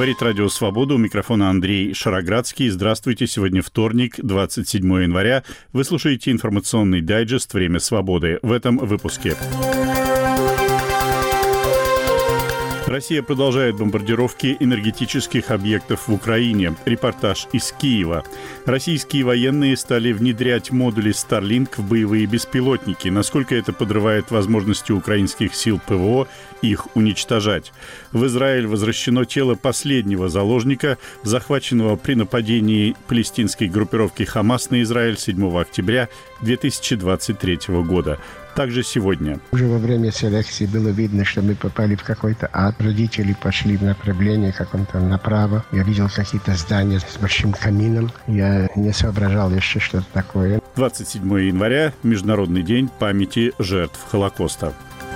Говорит Радио Свобода, у микрофона Андрей Шароградский. Здравствуйте, сегодня вторник, 27 января. Вы слушаете информационный дайджест «Время свободы». В этом выпуске. Россия продолжает бомбардировки энергетических объектов в Украине. Репортаж из Киева. Российские военные стали внедрять модули Starlink в боевые беспилотники. Насколько это подрывает возможности украинских сил ПВО их уничтожать? В Израиль возвращено тело последнего заложника, захваченного при нападении палестинской группировки «Хамас» на Израиль 7 октября 2023 года. Также сегодня. Уже во время селекции было видно, что мы попали в какой-то ад. Родители пошли в направлении каком-то направо. Я видел какие-то здания с большим камином. Я не соображал еще, что это такое. 27 января – Международный день памяти жертв Холокоста.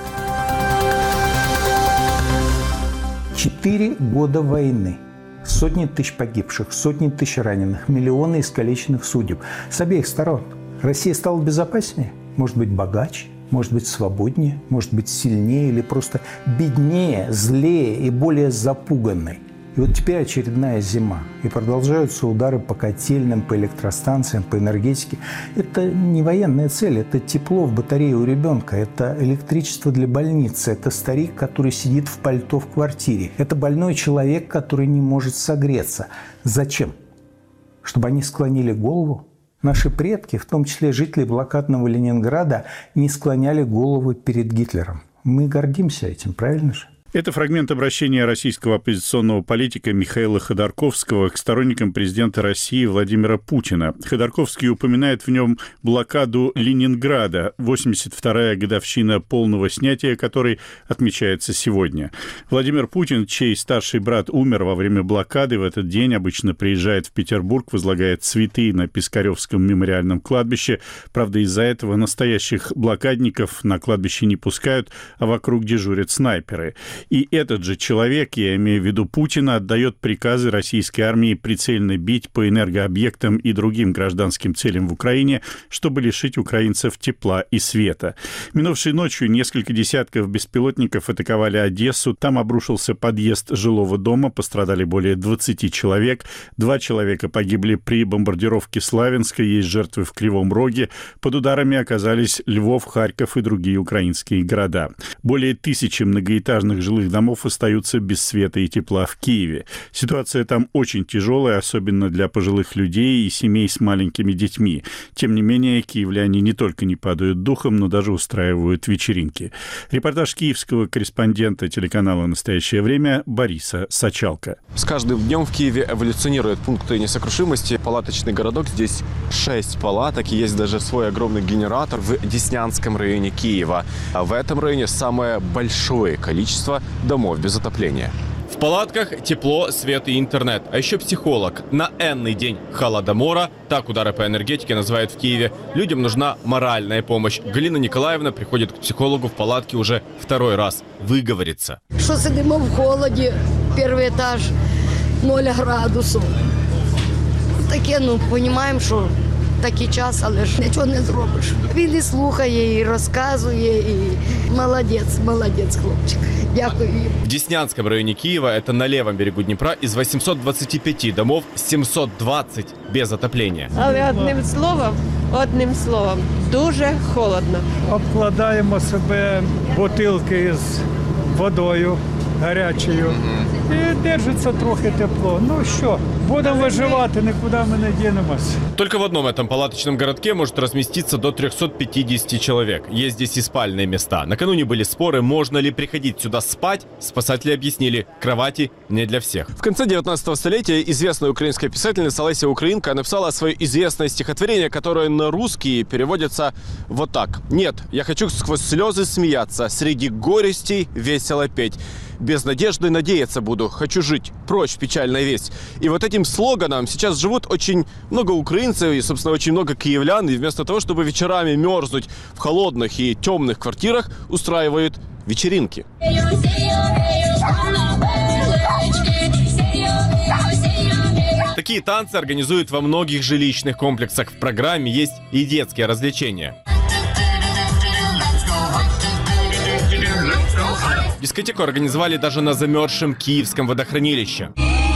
4 года войны. Сотни тысяч погибших, сотни тысяч раненых, миллионы искалеченных судеб. С обеих сторон. Россия стала безопаснее? Может быть, богаче, может быть, свободнее, может быть, сильнее или просто беднее, злее и более запуганной. И вот теперь очередная зима. И продолжаются удары по котельным, по электростанциям, по энергетике. Это не военная цель, это тепло в батарее у ребенка, это электричество для больницы, это старик, который сидит в пальто в квартире, это больной человек, который не может согреться. Зачем? Чтобы они склонили голову? Наши предки, в том числе жители блокадного Ленинграда, не склоняли головы перед Гитлером. Мы гордимся этим, правильно же? Это фрагмент обращения российского оппозиционного политика Михаила Ходорковского к сторонникам президента России Владимира Путина. Ходорковский упоминает в нем блокаду Ленинграда, 82-я годовщина полного снятия которой отмечается сегодня. Владимир Путин, чей старший брат умер во время блокады, в этот день обычно приезжает в Петербург, возлагает цветы на Пискаревском мемориальном кладбище. Правда, из-за этого настоящих блокадников на кладбище не пускают, а вокруг дежурят снайперы. И этот же человек, я имею в виду Путина, отдает приказы российской армии прицельно бить по энергообъектам и другим гражданским целям в Украине, чтобы лишить украинцев тепла и света. Минувшей ночью несколько десятков беспилотников атаковали Одессу. Там обрушился подъезд жилого дома, пострадали более 20 человек. 2 человека погибли при бомбардировке Славянска, есть жертвы в Кривом Роге. Под ударами оказались Львов, Харьков и другие украинские города. Более 1000 многоэтажных жилых домов остаются без света и тепла в Киеве. Ситуация там очень тяжелая, особенно для пожилых людей и семей с маленькими детьми. Тем не менее, киевляне не только не падают духом, но даже устраивают вечеринки. Репортаж киевского корреспондента телеканала «Настоящее время» Бориса Сачалко. С каждым днем в Киеве эволюционируют пункты несокрушимости. Палаточный городок, здесь 6 палаток, и есть даже свой огромный генератор в Деснянском районе Киева. А в этом районе самое большое количество домов без отопления. В палатках тепло, свет и интернет. А еще психолог. На энный день Холодомора, так удары по энергетике называют в Киеве, людям нужна моральная помощь. Галина Николаевна приходит к психологу в палатке уже 2-й раз. Выговориться. Что сидимо в холоді, перший етаж, 0 градусів. Таке, розуміємо, що такий час, але ж нічого не зробиш. Він і слухає, і розказує, і молодець хлопчик. Дякую. В Деснянском районе Киева, это на левом берегу Днепра, из 825 домов 720 без отопления. Але одним словом, дуже холодно. Обкладаємо себе бутилки з водою гарячою і держиться трохи тепло. Ну що, будемо виживати, нікуди ми не дінемось. Только в одном этом палаточном городке может разместиться до 350 человек. Есть здесь и спальные места. Накануне были споры, можно ли приходить сюда спать. Спасатели объяснили, кровати не для всех. В конце 19 столетия известная украинская писательница Леся Украинка написала свое известное стихотворение, которое на русский переводится вот так. «Нет, я хочу сквозь слезы смеяться, среди горестей весело петь. Без надежды надеяться буду, хочу жить, прочь печальная весть». И вот этим слоганом сейчас живут очень много украинцев и, собственно, очень много киевлян. И вместо того, чтобы вечерами мерзнуть в холодных и темных квартирах, устраивают вечеринки. Такие танцы организуют во многих жилищных комплексах. В программе есть и детские развлечения. Дискотеку организовали даже на замерзшем киевском водохранилище.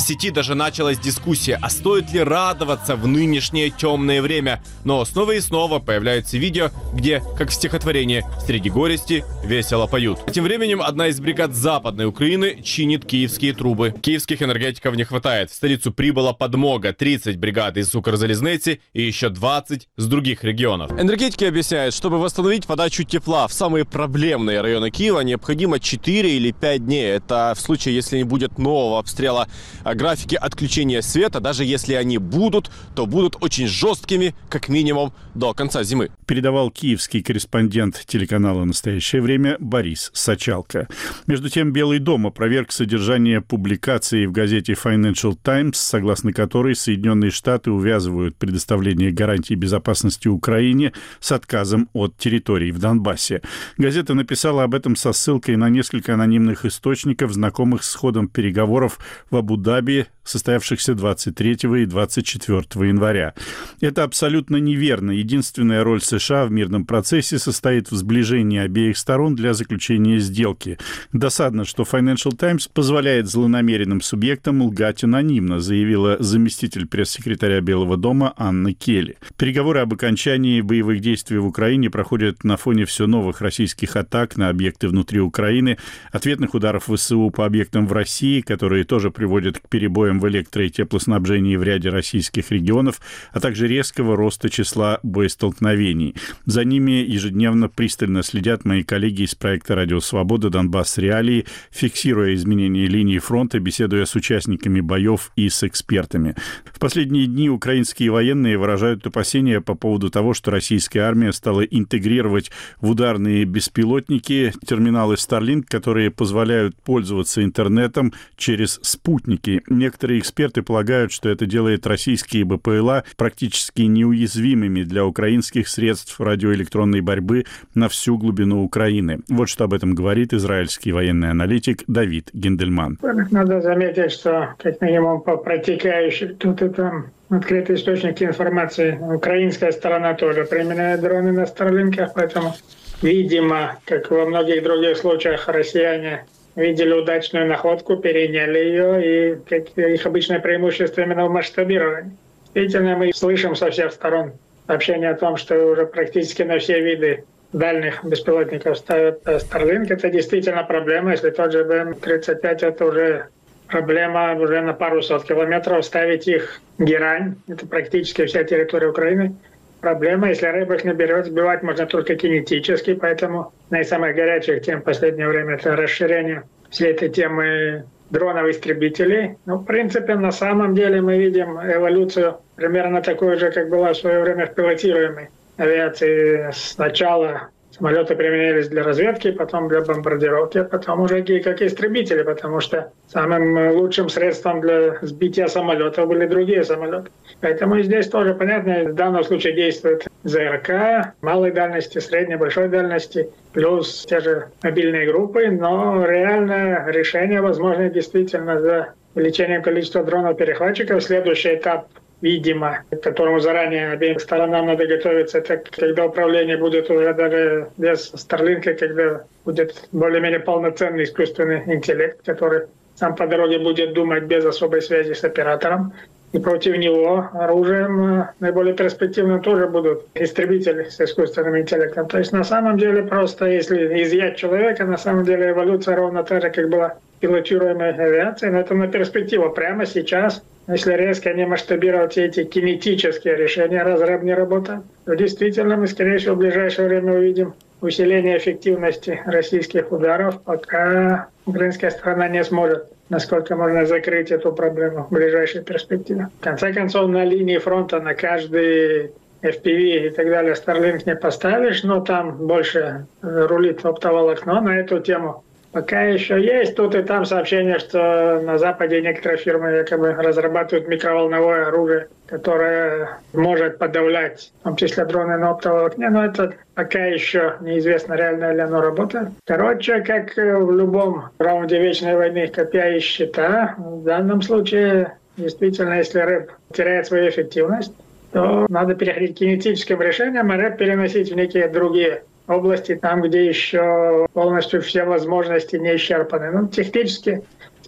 сети даже началась дискуссия, а стоит ли радоваться в нынешнее темное время. Но снова и снова появляются видео, где, как в стихотворении, среди горести весело поют. Тем временем одна из бригад Западной Украины чинит киевские трубы. Киевских энергетиков не хватает. В столицу прибыла подмога. 30 бригад из Укрзалезницы и еще 20 с других регионов. Энергетики объясняют, чтобы восстановить подачу тепла в самые проблемные районы Киева, необходимо 4 или 5 дней. Это в случае, если не будет нового обстрела. Графики отключения света, даже если они будут, то будут очень жесткими, как минимум, до конца зимы. Передавал киевский корреспондент телеканала «Настоящее время» Борис Сачалко. Между тем, Белый дом опроверг содержание публикации в газете Financial Times, согласно которой Соединенные Штаты увязывают предоставление гарантий безопасности Украине с отказом от территорий в Донбассе. Газета написала об этом со ссылкой на несколько анонимных источников, знакомых с ходом переговоров в Абу-Даби, состоявшихся 23 и 24 января. Это абсолютно неверно. Единственная роль США в мирном процессе состоит в сближении обеих сторон для заключения сделки. Досадно, что Financial Times позволяет злонамеренным субъектам лгать анонимно, заявила заместитель пресс-секретаря Белого дома Анна Келли. Переговоры об окончании боевых действий в Украине проходят на фоне все новых российских атак на объекты внутри Украины, ответных ударов ВСУ по объектам в России, которые тоже приводят к перебоям в электро- и теплоснабжении в ряде российских регионов, а также резкого роста числа боестолкновений. За ними ежедневно пристально следят мои коллеги из проекта «Радио Свобода. Донбасс. Реалии», фиксируя изменения линии фронта, беседуя с участниками боев и с экспертами. В последние дни украинские военные выражают опасения по поводу того, что российская армия стала интегрировать в ударные беспилотники терминалы Starlink, которые позволяют пользоваться интернетом через спутники. Некоторые эксперты полагают, что это делает российские БПЛА практически неуязвимыми для украинских средств радиоэлектронной борьбы на всю глубину Украины. Вот что об этом говорит израильский военный аналитик Давид Гендельман. Надо заметить, что как минимум по протекающим тут и там открытые источники информации. Украинская сторона тоже применяет дроны на Старлинках, поэтому, видимо, как во многих других случаях, россияне видели удачную находку, переняли ее, и как их обычное преимущество именно в масштабировании. Действительно, мы слышим со всех сторон сообщение о том, что уже практически на все виды дальних беспилотников ставят Starlink. Это действительно проблема. Если тот же БМ-35, это уже проблема уже на пару сот километров. Ставить их герань, это практически вся территория Украины. Проблема, если рыба их наберет, сбивать можно только кинетически, поэтому одна из самых горячих тем в последнее время это расширение всей этой темы дронов-истребителей. Ну, в принципе, на самом деле мы видим эволюцию примерно такую же, как была в свое время в пилотируемой авиации. Сначала самолеты применялись для разведки, потом для бомбардировки, потом уже как истребители, потому что самым лучшим средством для сбития самолета были другие самолеты. Поэтому и здесь тоже понятно, в данном случае действует ЗРК, малой дальности, средней, большой дальности, плюс те же мобильные группы, но реальное решение возможно действительно за увеличением количества дронов-перехватчиков. Следующий этап, видимо, к которому заранее обеим сторонам надо готовиться, это когда управление будет уже даже без Старлинка, когда будет более-менее полноценный искусственный интеллект, который сам по дороге будет думать без особой связи с оператором. И против него оружием наиболее перспективным тоже будут истребители с искусственным интеллектом. То есть на самом деле просто если изъять человека, на самом деле эволюция ровно та же, как была пилотируемой авиацией, но это на перспективу. Прямо сейчас, если резко не масштабировать эти кинетические решения, разрыв не работает, то действительно мы, скорее всего, в ближайшее время увидим усиление эффективности российских ударов, пока украинская сторона не сможет, насколько можно закрыть эту проблему в ближайшей перспективе. В конце концов, на линии фронта на каждый FPV и так далее Starlink не поставишь, но там больше рулит оптоволокно на эту тему. Пока еще есть тут и там сообщение, что на Западе некоторые фирмы якобы разрабатывают микроволновое оружие, которое может подавлять, в том числе дроны на оптоволокне, но это пока еще неизвестно, реально ли оно работает. Короче, как в любом раунде вечной войны, копья и щита, в данном случае действительно, если рэп теряет свою эффективность, то надо переходить к кинетическим решениям, а рэп переносить в некие другие области, там, где еще полностью все возможности не исчерпаны. Ну, технически, с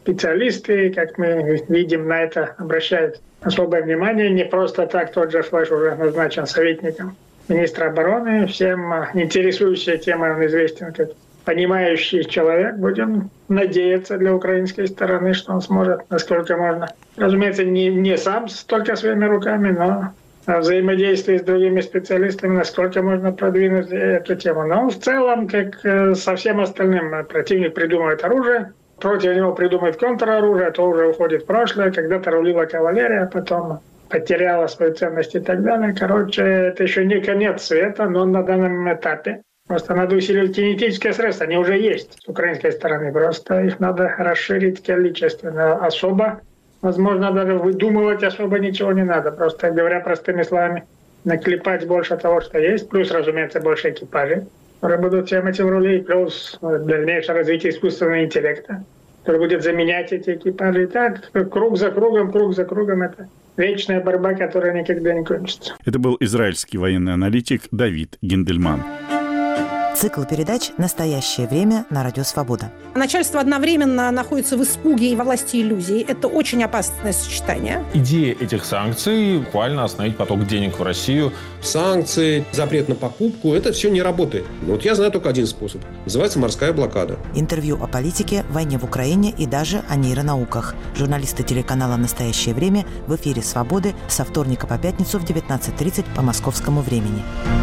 специалисты, как мы видим, на это обращают особое внимание. Не просто так тот же Флеш уже назначен советником министра обороны. Всем интересующая тема, он известен как понимающий человек. Будем надеяться для украинской стороны, что он сможет, насколько можно. Разумеется, не сам только своими руками, но взаимодействие с другими специалистами, насколько можно продвинуть эту тему. Но в целом, как со всем остальным, противник придумывает оружие, против него придумает контроружие, то уже уходит в прошлое. Когда-то рулила кавалерия, потом потеряла свою ценность и так далее. Короче, это еще не конец света, но на данном этапе. Просто надо усиливать кинетические средства, они уже есть с украинской стороны. Просто их надо расширить количественно. Особо, возможно, даже выдумывать особо ничего не надо. Просто, говоря простыми словами, наклепать больше того, что есть. Плюс, разумеется, больше экипажей, которые будут всем этим рулить. Плюс дальнейшее развитие искусственного интеллекта, который будет заменять эти экипажи. И так, круг за кругом, это вечная борьба, которая никогда не кончится. Это был израильский военный аналитик Давид Гиндельман. Цикл передач «Настоящее время» на Радио Свобода. Начальство одновременно находится в испуге и во власти иллюзий. Это очень опасное сочетание. Идея этих санкций – буквально остановить поток денег в Россию. Санкции, запрет на покупку – это все не работает. Вот я знаю только один способ. Называется морская блокада. Интервью о политике, войне в Украине и даже о нейронауках. Журналисты телеканала «Настоящее время» в эфире «Свободы» со вторника по пятницу в 19:30 по московскому времени.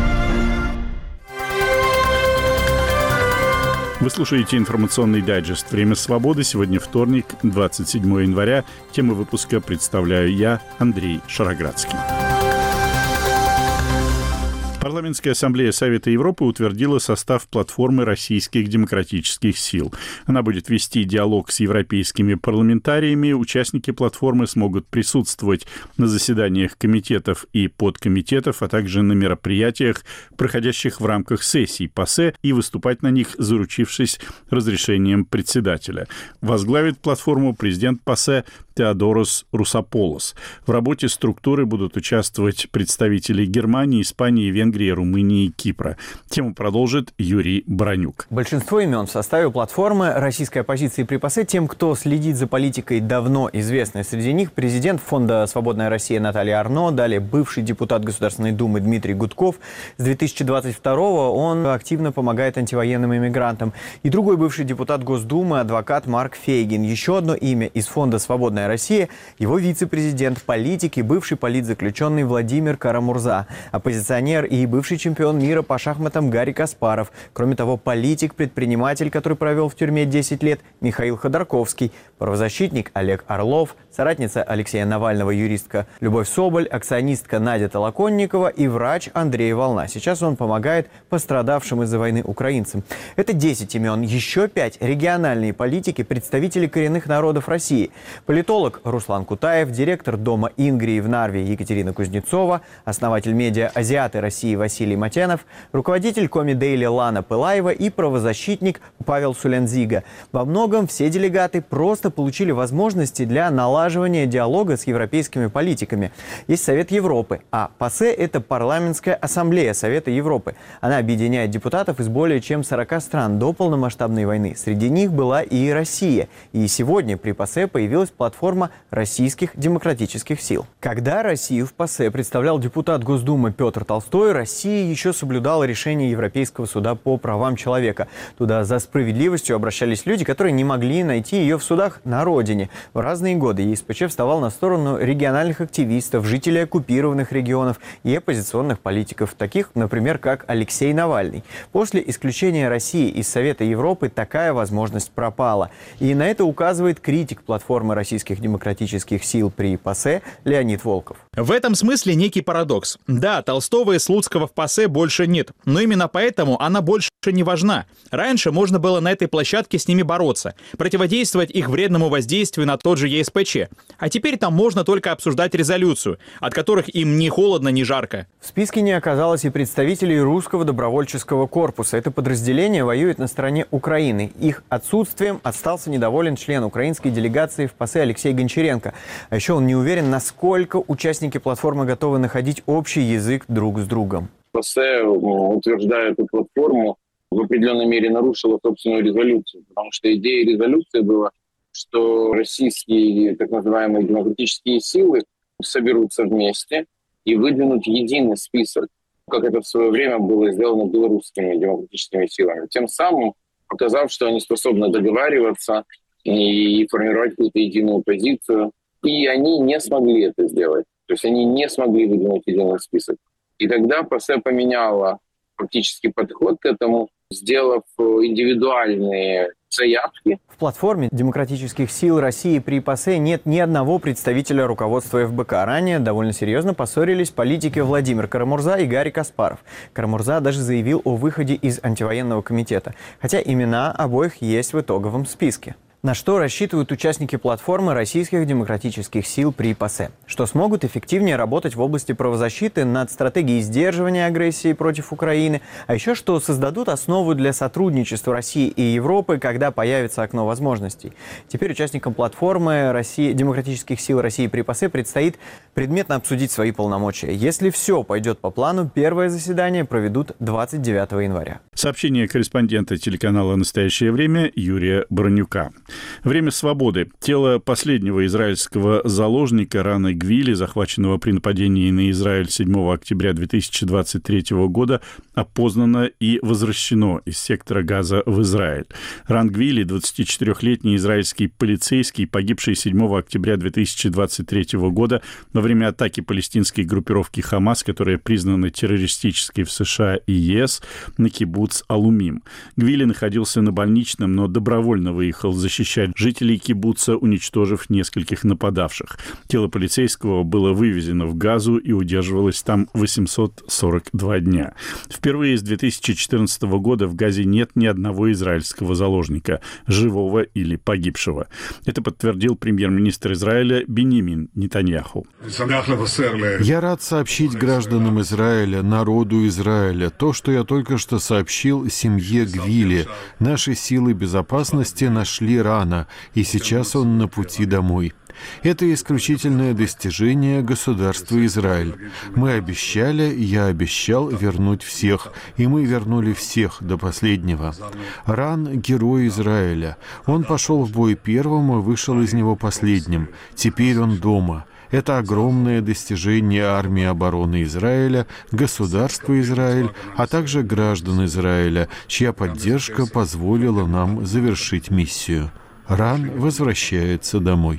Вы слушаете информационный дайджест «Время свободы». Сегодня вторник, 27 января. Тему выпуска представляю я, Андрей Шароградский. Парламентская ассамблея Совета Европы утвердила состав платформы российских демократических сил. Она будет вести диалог с европейскими парламентариями. Участники платформы смогут присутствовать на заседаниях комитетов и подкомитетов, а также на мероприятиях, проходящих в рамках сессий ПАСЕ, и выступать на них, заручившись разрешением председателя. Возглавит платформу президент ПАСЕ Теодорос Русополос. В работе структуры будут участвовать представители Германии, Испании, Венгрии, Румынии и Кипра. Тему продолжит Юрий Бронюк. Большинство имен в составе платформы российской оппозиции при ПАСЕ тем, кто следит за политикой, давно известны. Среди них президент фонда «Свободная Россия» Наталья Арно, далее бывший депутат Государственной Думы Дмитрий Гудков. С 2022-го он активно помогает антивоенным иммигрантам. И другой бывший депутат Госдумы, адвокат Марк Фейгин. Еще одно имя из фонда «Свободная Россия» – его вице-президент политики, бывший политзаключенный Владимир Карамурза, оппозиционер и бывший чемпион мира по шахматам Гарри Каспаров. Кроме того, политик, предприниматель, который провел в тюрьме 10 лет, Михаил Ходорковский, правозащитник Олег Орлов, соратница Алексея Навального, юристка Любовь Соболь, акционистка Надя Толоконникова и врач Андрей Волна. Сейчас он помогает пострадавшим из-за войны украинцам. Это 10 имен. Еще 5 – региональные политики, представители коренных народов России. Политолог Руслан Кутаев, директор Дома Ингрии в Нарве Екатерина Кузнецова, основатель медиа «Азиаты России» Василий Матенов, руководитель Коми-Дейли Лана Пылаева и правозащитник Павел Сулянзига. Во многом все делегаты просто получили возможности для налаживания диалога с европейскими политиками. Есть Совет Европы, а ПАСЕ – это парламентская ассамблея Совета Европы. Она объединяет депутатов из более чем 40 стран до полномасштабной войны. Среди них была и Россия. И сегодня при ПАСЕ появилась платформа российских демократических сил. Когда Россию в ПАСЕ представлял депутат Госдумы Петр Толстой, Россия еще соблюдала решение Европейского суда по правам человека. Туда за справедливостью обращались люди, которые не могли найти ее в судах на родине. В разные годы ЕСПЧ вставал на сторону региональных активистов, жителей оккупированных регионов и оппозиционных политиков, таких, например, как Алексей Навальный. После исключения России из Совета Европы такая возможность пропала. И на это указывает критик платформы российских демократических сил при ПАСЕ Леонид Волков. В этом смысле некий парадокс. Да, Толстого и Слуцкого в ПАСЕ больше нет, но именно поэтому она больше не важна. Раньше можно было на этой площадке с ними бороться, противодействовать их вредному воздействию на тот же ЕСПЧ. А теперь там можно только обсуждать резолюцию, от которых им ни холодно, ни жарко. В списке не оказалось и представителей русского добровольческого корпуса. Это подразделение воюет на стороне Украины. Их отсутствием остался недоволен член украинской делегации в ПАСЕ Алексей Гончаренко. А еще он не уверен, насколько участники платформы готовы находить общий язык друг с другом. ПАСЕ, утверждая эту платформу, в определенной мере нарушила собственную резолюцию, потому что идея резолюции была что российские так называемые демократические силы соберутся вместе и выдвинут единый список, как это в свое время было сделано белорусскими демократическими силами. Тем самым показав, что они способны договариваться и формировать какую-то единую позицию. И они не смогли это сделать. То есть они не смогли выдвинуть единый список. И тогда ПАСЕ поменяла фактически подход к этому, сделав индивидуальные заявки. В платформе демократических сил России при ПАСЕ нет ни одного представителя руководства ФБК. Ранее довольно серьезно поссорились политики Владимир Карамурза и Гарри Каспаров. Карамурза даже заявил о выходе из антивоенного комитета, хотя имена обоих есть в итоговом списке. На что рассчитывают участники платформы российских демократических сил при ПАСЕ? Что смогут эффективнее работать в области правозащиты над стратегией сдерживания агрессии против Украины, а еще что создадут основу для сотрудничества России и Европы, когда появится окно возможностей. Теперь участникам платформы демократических сил России при ПАСЕ предстоит предметно обсудить свои полномочия. Если все пойдет по плану, первое заседание проведут 29 января. Сообщение корреспондента телеканала «Настоящее время» Юрия Бронюка. Время свободы. Тело последнего израильского заложника Рана Гвили, захваченного при нападении на Израиль 7 октября 2023 года, опознано и возвращено из сектора Газа в Израиль. Ран Гвили, 24-летний израильский полицейский, погибший 7 октября 2023 года во время атаки палестинской группировки «Хамас», которая признана террористической в США и ЕС, на кибуц Алумим. Гвили находился на больничном, но добровольно выехал защищать жителей кибуца, уничтожив нескольких нападавших. Тело полицейского было вывезено в Газу и удерживалось там 842 дня. Впервые с 2014 года в Газе нет ни одного израильского заложника, живого или погибшего. Это подтвердил премьер-министр Израиля Биньямин Нетаньяху. Я рад сообщить гражданам Израиля, народу Израиля, то, что я только что сообщил семье Гвили. Наши силы безопасности нашли Рана, и сейчас он на пути домой. Это исключительное достижение государства Израиль. Мы обещали, я обещал вернуть всех, и мы вернули всех до последнего. Ран — герой Израиля. Он пошел в бой первым и вышел из него последним. Теперь он дома. Это огромное достижение армии обороны Израиля, государства Израиль, а также граждан Израиля, чья поддержка позволила нам завершить миссию. Ран возвращается домой.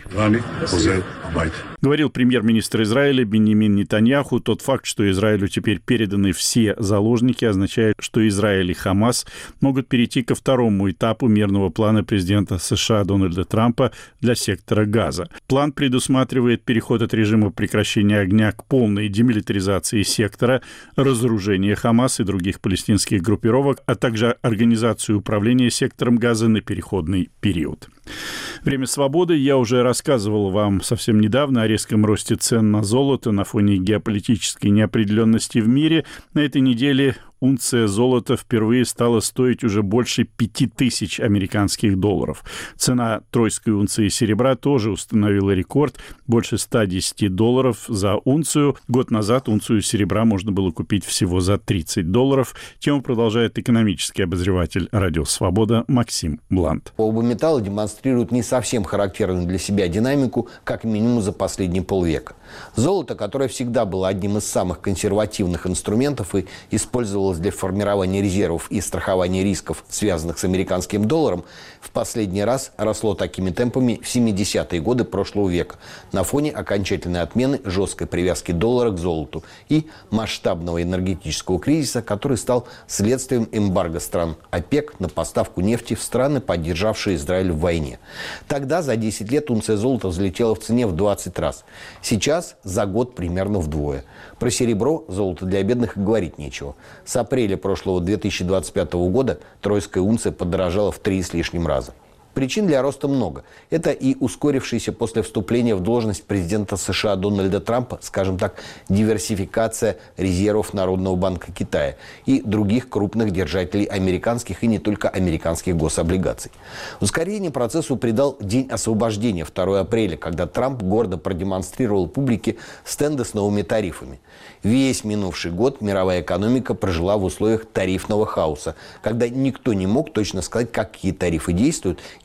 Говорил премьер-министр Израиля Биньямин Нетаньяху. Тот факт, что Израилю теперь переданы все заложники, означает, что Израиль и Хамас могут перейти ко второму этапу мирного плана президента США Дональда Трампа для сектора Газа. План предусматривает переход от режима прекращения огня к полной демилитаризации сектора, разоружение Хамас и других палестинских группировок, а также организацию управления сектором Газа на переходный период. Время свободы. Я уже рассказывал вам совсем недавно о резком росте цен на золото на фоне геополитической неопределенности в мире. На этой неделе унция золота впервые стала стоить уже больше 5000 американских долларов. Цена тройской унции серебра тоже установила рекорд – больше 110 долларов за унцию. Год назад унцию серебра можно было купить всего за 30 долларов. Тему продолжает экономический обозреватель «Радио Свобода» Максим Блант. Оба металла демонстрируют не совсем характерную для себя динамику, как минимум за последние полвека. Золото, которое всегда было одним из самых консервативных инструментов и использовалось для формирования резервов и страхования рисков, связанных с американским долларом, в последний раз росло такими темпами в 70-е годы прошлого века на фоне окончательной отмены жесткой привязки доллара к золоту и масштабного энергетического кризиса, который стал следствием эмбарго стран ОПЕК на поставку нефти в страны, поддержавшие Израиль в войне. Тогда за 10 лет унция золота взлетела в цене в 20 раз. Сейчас за год примерно вдвое. Про серебро, золото для бедных, и говорить нечего. С апреля прошлого 2025 года тройская унция подорожала в 3 с лишним раза. Причин для роста много. Это и ускорившаяся после вступления в должность президента США Дональда Трампа, скажем так, диверсификация резервов Народного банка Китая и других крупных держателей американских и не только американских гособлигаций. Ускорение процессу придал День освобождения 2 апреля, когда Трамп гордо продемонстрировал публике стенды с новыми тарифами. Весь минувший год мировая экономика прожила в условиях тарифного хаоса, когда никто не мог точно сказать, какие тарифы действуют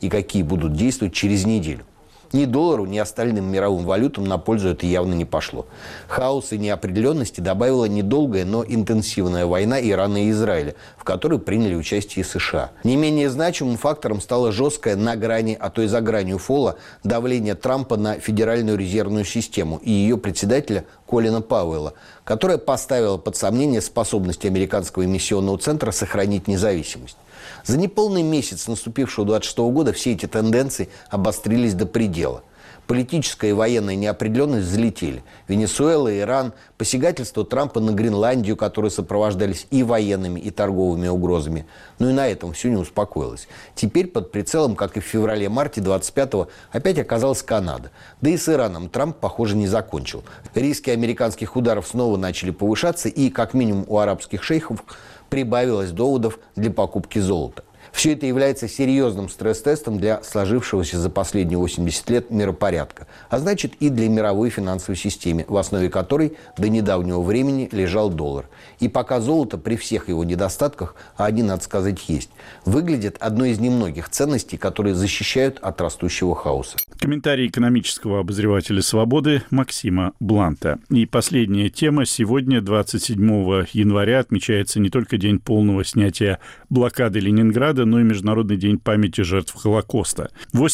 и какие будут действовать через неделю. Ни доллару, ни остальным мировым валютам на пользу это явно не пошло. Хаос и неопределенности добавила недолгая, но интенсивная война Ирана и Израиля, в которой приняли участие и США. Не менее значимым фактором стало жесткое на грани, а то и за гранью фола, давление Трампа на Федеральную резервную систему и ее председателя Колина Пауэлла, которая поставила под сомнение способность американского эмиссионного центра сохранить независимость. За неполный месяц наступившего 26 года все эти тенденции обострились до предела. Политическая и военная неопределенность взлетели. Венесуэла, Иран, посягательство Трампа на Гренландию, которые сопровождались и военными, и торговыми угрозами. Но и на этом все не успокоилось. Теперь под прицелом, как и в феврале-марте 25-го, опять оказалась Канада. Да и с Ираном Трамп, похоже, не закончил. Риски американских ударов снова начали повышаться, и, как минимум, у арабских шейхов прибавилось доводов для покупки золота. Все это является серьезным стресс-тестом для сложившегося за последние 80 лет миропорядка, а значит и для мировой финансовой системы, в основе которой до недавнего времени лежал доллар. И пока золото при всех его недостатках, а они, надо сказать, есть, выглядит одной из немногих ценностей, которые защищают от растущего хаоса. Комментарий экономического обозревателя «Свободы» Максима Бланта. И последняя тема. Сегодня, 27 января, отмечается не только день полного снятия блокады Ленинграда, но и Международный день памяти жертв Холокоста.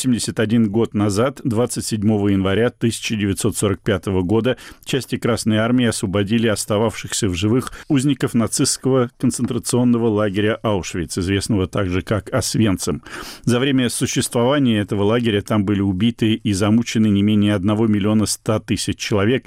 81 год назад, 27 января 1945 года, части Красной Армии освободили остававшихся в живых узников нацистского концентрационного лагеря Аушвиц, известного также как Освенцим. За время существования этого лагеря там были убиты и замучены не менее 1 100 000 человек,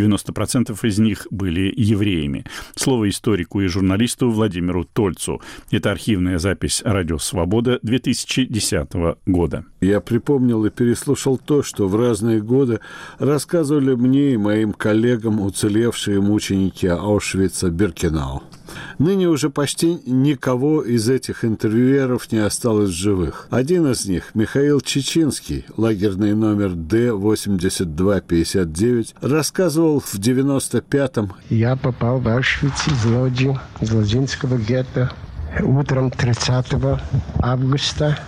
90% из них были евреями. Слово историку и журналисту Владимиру Тольцу. Это архивная запись «Радио Свобода» 2010 года. Я припомнил и переслушал то, что в разные годы рассказывали мне и моим коллегам уцелевшие мученики Аушвица-Биркенау. Ныне уже почти никого из этих интервьюеров не осталось в живых. Один из них, Михаил Чечинский, лагерный номер Д-8259, рассказывал в 95-м. Я попал в Аушвиц из Лодзи, из Лодзинского гетто, утром 30 августа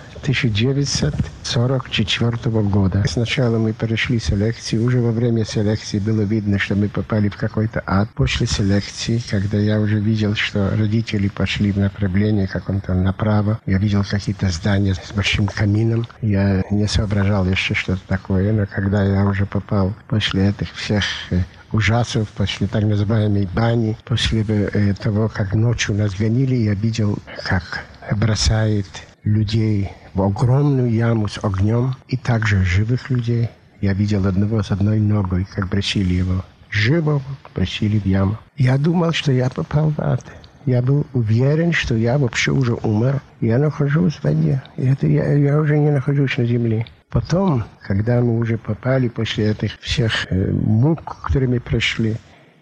1944 года. Сначала мы прошли селекцию. Уже во время селекции было видно, что мы попали в какой-то ад. После селекции, когда я уже видел, что родители пошли в направлении каком-то направо, я видел какие-то здания с большим камином. Я не соображал еще что-то такое, но когда я уже попал после этих всех ужасов, после так называемой бани, после того, как ночью нас гонили, я видел, как бросает людей в огромную яму с огнем, и также живых людей. Я видел одного с одной ногой, как бросили его. Живого бросили в яму. Я думал, что я попал в ад. Я был уверен, что я вообще уже умер. Я нахожусь в воде. Я уже не нахожусь на земле. Потом, когда мы уже попали после этих всех мук, которые мы прошли,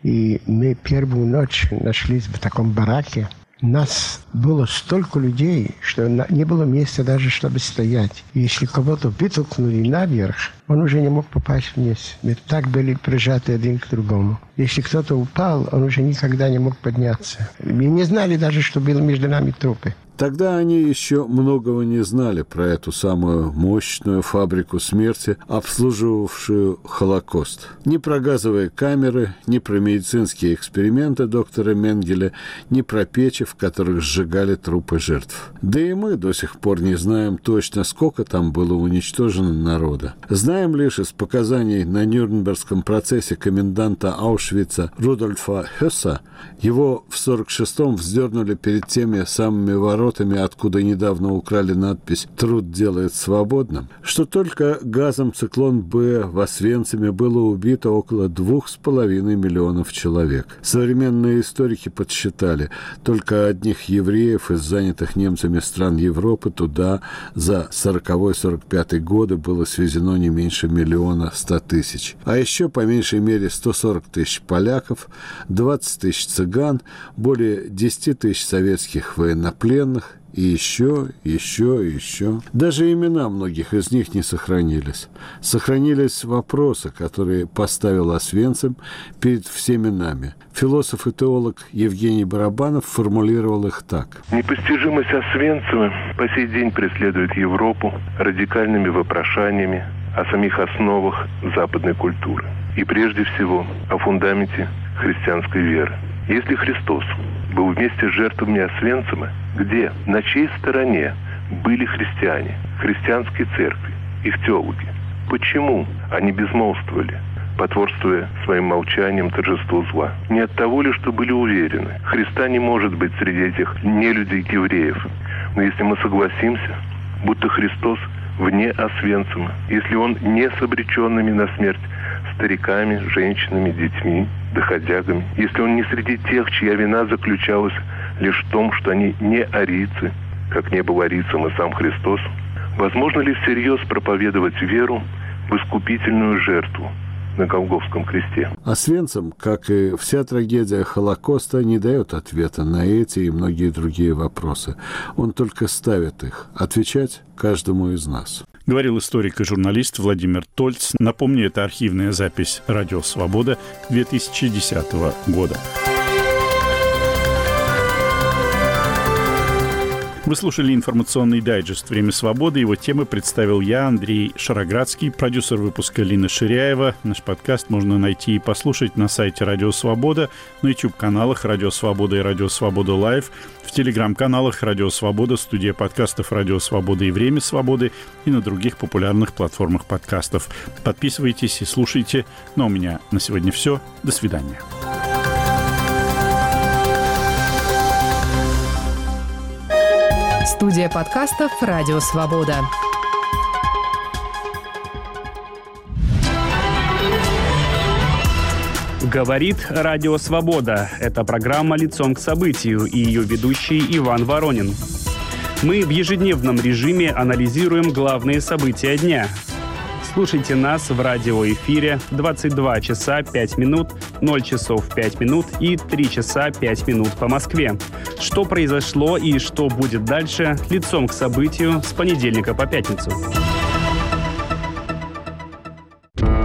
и мы первую ночь нашлись в таком бараке, нас было столько людей, что не было места даже, чтобы стоять. И если кого-то вытолкнули наверх, он уже не мог попасть вниз. Мы так были прижаты один к другому. Если кто-то упал, он уже никогда не мог подняться. Мы не знали даже, что было между нами трупы. Тогда они еще многого не знали про эту самую мощную фабрику смерти, обслуживавшую Холокост. Ни про газовые камеры, ни про медицинские эксперименты доктора Менгеля, ни про печи, в которых сжигали трупы жертв. Да и мы до сих пор не знаем точно, сколько там было уничтожено народа. Знаем лишь из показаний на Нюрнбергском процессе коменданта Аушвица Рудольфа Хесса. Его в 1946-м вздернули перед теми самыми воротами, откуда недавно украли надпись «Труд делает свободным», что только газом «Циклон Б» в Освенциме было убито около 2,5 миллионов человек. Современные историки подсчитали, только одних евреев из занятых немцами стран Европы туда за 40-45 годы было свезено не меньше 1 100 000. А еще по меньшей мере 140 000 поляков, 20 000 цыган, более 10 000 советских военнопленных И еще. Даже имена многих из них не сохранились. Сохранились вопросы, которые поставил Освенцим перед всеми нами. Философ и теолог Евгений Барабанов формулировал их так. Непостижимость Освенцима по сей день преследует Европу радикальными вопрошаниями о самих основах западной культуры. И прежде всего о фундаменте христианской веры. Если Христос был вместе с жертвами Освенцима, где, на чьей стороне были христиане, христианские церкви, их теологи? Почему они безмолвствовали, потворствуя своим молчанием торжеству зла? Не от того ли, что были уверены, Христа не может быть среди этих нелюдей евреев. Но если мы согласимся, будто Христос вне Освенцима, если Он не с обреченными на смерть стариками, женщинами, детьми, доходягами, если Он не среди тех, чья вина заключалась лишь в том, что они не арийцы, как не был арийцем и сам Христос, возможно ли всерьез проповедовать веру в искупительную жертву на Голгофском кресте? Освенцим, как и вся трагедия Холокоста, не дает ответа на эти и многие другие вопросы. Он только ставит их. Отвечать каждому из нас. Говорил историк и журналист Владимир Тольц. Напомню, это архивная запись «Радио Свобода» 2010 года. Вы слушали информационный дайджест «Время свободы». Его темы представил я, Андрей Шароградский, продюсер выпуска Лина Ширяева. Наш подкаст можно найти и послушать на сайте «Радио Свобода», на YouTube-каналах «Радио Свобода» и «Радио Свобода Лайв», в телеграм-каналах «Радио Свобода», студия подкастов «Радио Свобода» и «Время свободы» и на других популярных платформах подкастов. Подписывайтесь и слушайте. Ну а у меня на сегодня все. До свидания. Студия подкастов «Радио Свобода». Говорит Радио Свобода. Это программа «Лицом к событию» и ее ведущий Иван Воронин. Мы в ежедневном режиме анализируем главные события дня. Слушайте нас в радиоэфире 22 часа 5 минут, 0 часов 5 минут и 3 часа 5 минут по Москве. Что произошло и что будет дальше, лицом к событию с понедельника по пятницу.